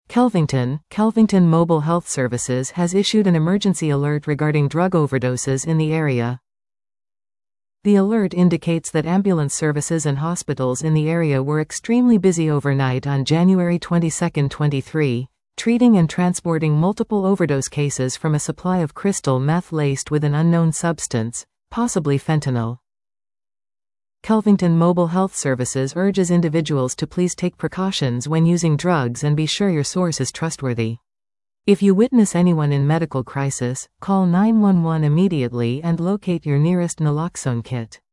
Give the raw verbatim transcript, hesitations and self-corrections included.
Kelvington, Kelvington Mobile Health Services has issued an emergency alert regarding drug overdoses in the area. The alert indicates that ambulance services and hospitals in the area were extremely busy overnight on January twenty-second, twenty-three, treating and transporting multiple overdose cases from a supply of crystal meth laced with an unknown substance, possibly fentanyl. Kelvington Mobile Health Services urges individuals to please take precautions when using drugs and be sure your source is trustworthy. If you witness anyone in medical crisis, call nine one one immediately and locate your nearest naloxone kit.